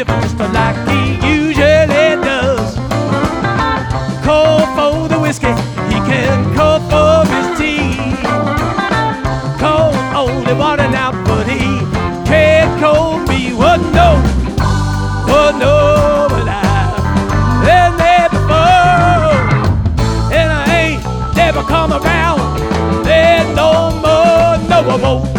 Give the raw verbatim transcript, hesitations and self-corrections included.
live just like he usually does. Call for the whiskey, he can call for his tea. Call only water now, but he can't call me. What no, what no, but I've been there before, and I ain't never come around there no more, no more.